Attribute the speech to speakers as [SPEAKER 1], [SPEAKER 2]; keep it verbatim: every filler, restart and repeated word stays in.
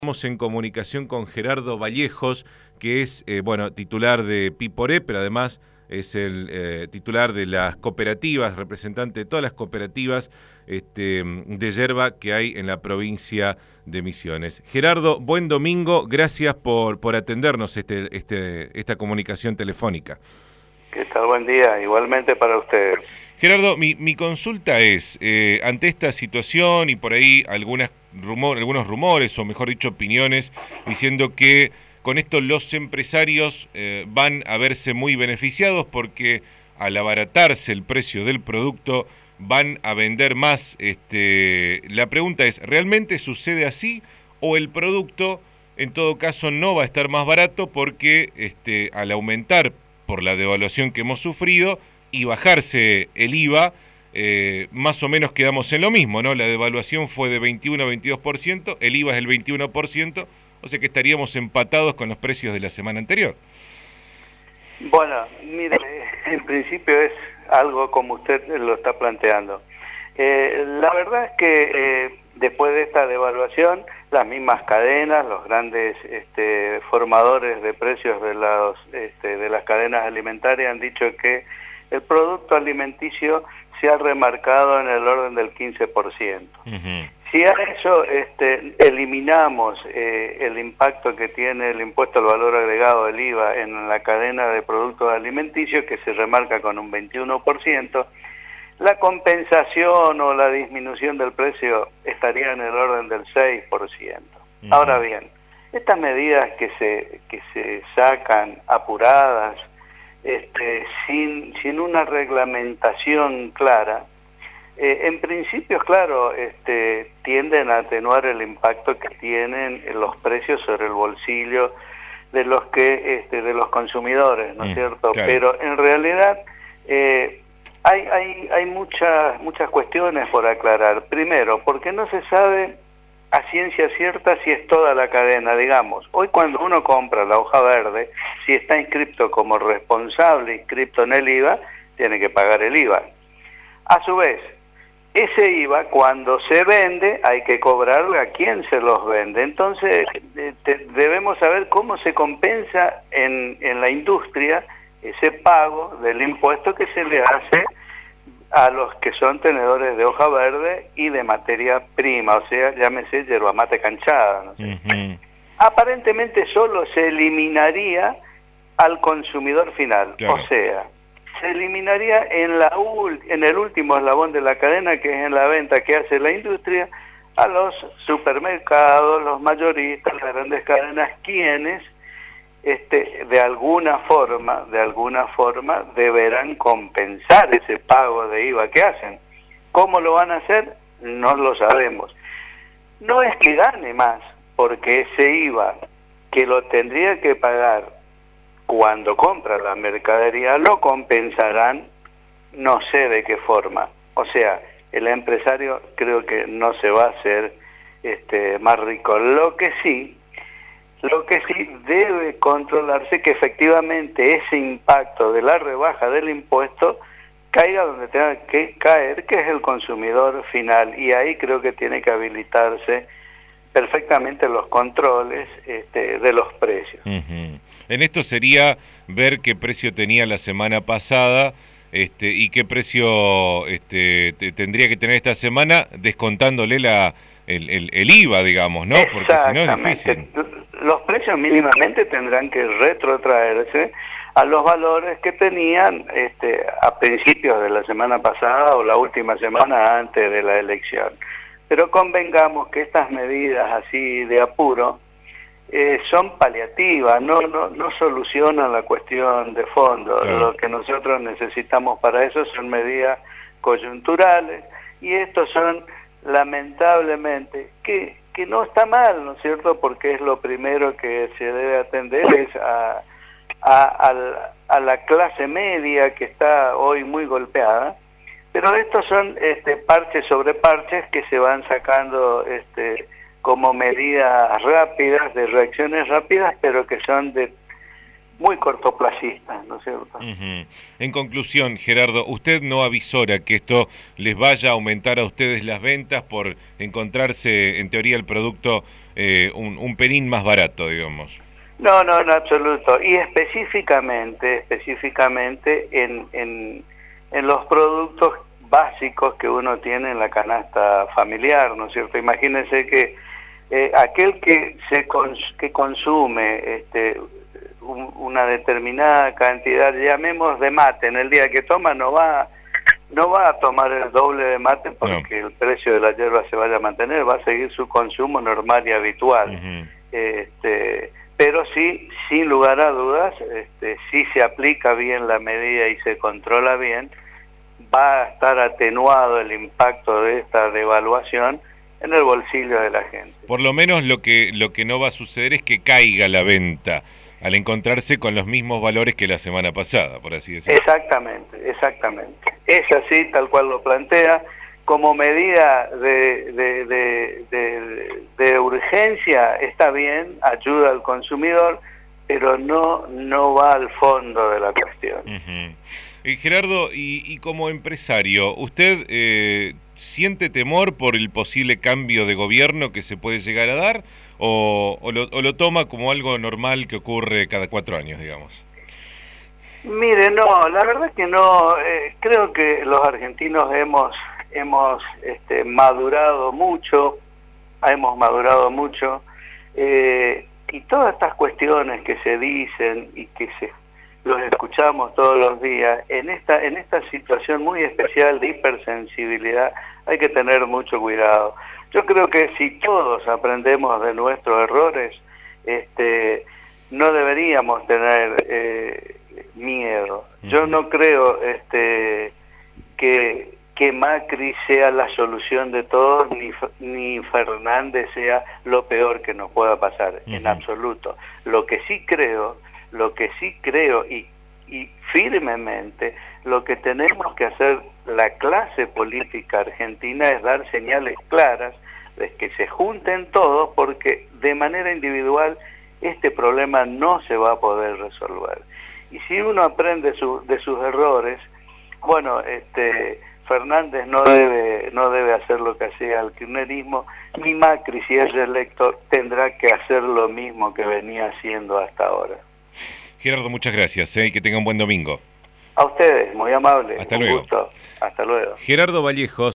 [SPEAKER 1] Estamos en comunicación con Gerardo Vallejos, que es eh, bueno, titular de Piporé, pero además es el eh, titular de las cooperativas, representante de todas las cooperativas este, de yerba que hay en la provincia de Misiones. Gerardo, buen domingo, gracias por, por atendernos este, este, esta comunicación telefónica.
[SPEAKER 2] ¿Qué tal? Buen día, igualmente para ustedes.
[SPEAKER 1] Gerardo, mi, mi consulta es, eh, ante esta situación y por ahí algunas rumor, algunos rumores, o mejor dicho, opiniones, diciendo que con esto los empresarios eh, van a verse muy beneficiados porque al abaratarse el precio del producto van a vender más. Este, la pregunta es, ¿realmente sucede así o el producto en todo caso no va a estar más barato porque este, al aumentar por la devaluación que hemos sufrido y bajarse el I V A, eh, más o menos quedamos en lo mismo, ¿no? La devaluación fue de veintiuno a veintidós por ciento, el I V A es el veintiuno por ciento, o sea que estaríamos empatados con los precios de la semana anterior.
[SPEAKER 2] Bueno, mire, en principio es algo como usted lo está planteando. Eh, la verdad es que eh, después de esta devaluación, las mismas cadenas, los grandes este, formadores de precios de, los, este, de las cadenas alimentarias han dicho que el producto alimenticio se ha remarcado en el orden del quince por ciento. Uh-huh. Si a eso este, eliminamos eh, el impacto que tiene el impuesto al valor agregado del I V A en la cadena de productos alimenticios, que se remarca con un veintiuno por ciento, la compensación o la disminución del precio estaría en el orden del seis por ciento. Uh-huh. Ahora bien, estas medidas que se, que se sacan apuradas, Este, sin, sin una reglamentación clara, eh, en principio, claro, este, tienden a atenuar el impacto que tienen los precios sobre el bolsillo de los que este, de los consumidores, ¿no es mm, cierto? Claro. Pero en realidad eh, hay, hay, hay muchas, muchas cuestiones por aclarar. Primero, porque no se sabe a ciencia cierta si es toda la cadena, digamos. Hoy cuando uno compra la hoja verde, si está inscripto como responsable, inscripto en el I V A, tiene que pagar el I V A. A su vez, ese I V A cuando se vende hay que cobrarle a quien se los vende. Entonces te, debemos saber cómo se compensa en, en la industria ese pago del impuesto que se le hace a los que son tenedores de hoja verde y de materia prima, o sea, llámese yerba mate canchada, ¿no sé? Uh-huh. Aparentemente solo se eliminaría al consumidor final, claro. O sea, se eliminaría en, la en el último eslabón de la cadena, que es en la venta que hace la industria, a los supermercados, los mayoristas, las grandes cadenas, quienes Este, de alguna forma, de alguna forma deberán compensar ese pago de I V A que hacen. ¿Cómo lo van a hacer? No lo sabemos. No es que gane más, porque ese I V A que lo tendría que pagar cuando compra la mercadería, lo compensarán no sé de qué forma. O sea, el empresario creo que no se va a hacer este, más rico. Lo que sí Lo que sí debe controlarse que efectivamente ese impacto de la rebaja del impuesto caiga donde tenga que caer, que es el consumidor final, y ahí creo que tiene que habilitarse perfectamente los controles este, de los precios.
[SPEAKER 1] Uh-huh. En esto sería ver qué precio tenía la semana pasada este, y qué precio este, te, tendría que tener esta semana, descontándole la el, el, el I V A, digamos, ¿no? Porque si no es difícil.
[SPEAKER 2] Los precios mínimamente tendrán que retrotraerse a los valores que tenían este, a principios de la semana pasada o la última semana antes de la elección. Pero convengamos que estas medidas así de apuro eh, son paliativas, no, no, no solucionan la cuestión de fondo. Claro. Lo que nosotros necesitamos para eso son medidas coyunturales, y estos son, lamentablemente, que que no está mal, ¿no es cierto?, porque es lo primero que se debe atender, es a, a, a, a la clase media que está hoy muy golpeada, pero estos son este, parches sobre parches que se van sacando este, como medidas rápidas, de reacciones rápidas, pero que son de muy cortoplacistas, ¿no es cierto?
[SPEAKER 1] Uh-huh. En conclusión, Gerardo, ¿usted no avisora que esto les vaya a aumentar a ustedes las ventas por encontrarse, en teoría, el producto eh, un, un pelín más barato, digamos.
[SPEAKER 2] No, no, en absoluto. Y específicamente, específicamente en, en, en los productos básicos que uno tiene en la canasta familiar, ¿no es cierto? Imagínense que eh, aquel que se cons que consume este, un, una determinada cantidad, llamemos de mate, en el día que toma no va no va a tomar el doble de mate porque no. El precio de la hierba se vaya a mantener, va a seguir su consumo normal y habitual. Uh-huh. este, pero sí, sin lugar a dudas, este, si se aplica bien la medida y se controla bien, va a estar atenuado el impacto de esta devaluación en el bolsillo de la gente.
[SPEAKER 1] Por lo menos lo que lo que no va a suceder es que caiga la venta al encontrarse con los mismos valores que la semana pasada, por así decirlo.
[SPEAKER 2] Exactamente, exactamente. Es así, tal cual lo plantea, como medida de, de, de, de, de urgencia, está bien, ayuda al consumidor, pero no, no va al fondo de la cuestión.
[SPEAKER 1] Uh-huh. Eh, Gerardo, y, y como empresario, ¿usted eh, siente temor por el posible cambio de gobierno que se puede llegar a dar o, o, lo, o lo toma como algo normal que ocurre cada cuatro años, digamos?
[SPEAKER 2] Mire, no, la verdad que no. Eh, creo que los argentinos hemos hemos este, madurado mucho, hemos madurado mucho, eh, y todas estas cuestiones que se dicen y que se los escuchamos todos los días, en esta en esta situación muy especial de hipersensibilidad hay que tener mucho cuidado. Yo creo que si todos aprendemos de nuestros errores, este, no deberíamos tener eh, miedo. Yo no creo este, que, que Macri sea la solución de todos, ni, ni Fernández sea lo peor que nos pueda pasar, uh-huh. En absoluto. Lo que sí creo, lo que sí creo y, y firmemente, lo que tenemos que hacer la clase política argentina es dar señales claras de que se junten todos, porque de manera individual este problema no se va a poder resolver. Y si uno aprende su, de sus errores, bueno, este Fernández no debe no debe hacer lo que hacía el kirchnerismo, ni Macri, si es reelecto, tendrá que hacer lo mismo que venía haciendo hasta ahora.
[SPEAKER 1] Gerardo, muchas gracias, ¿eh? Y que tenga un buen domingo.
[SPEAKER 2] A ustedes, muy amable.
[SPEAKER 1] Hasta
[SPEAKER 2] un
[SPEAKER 1] luego.
[SPEAKER 2] Gusto. Hasta luego.
[SPEAKER 1] Gerardo Vallejos.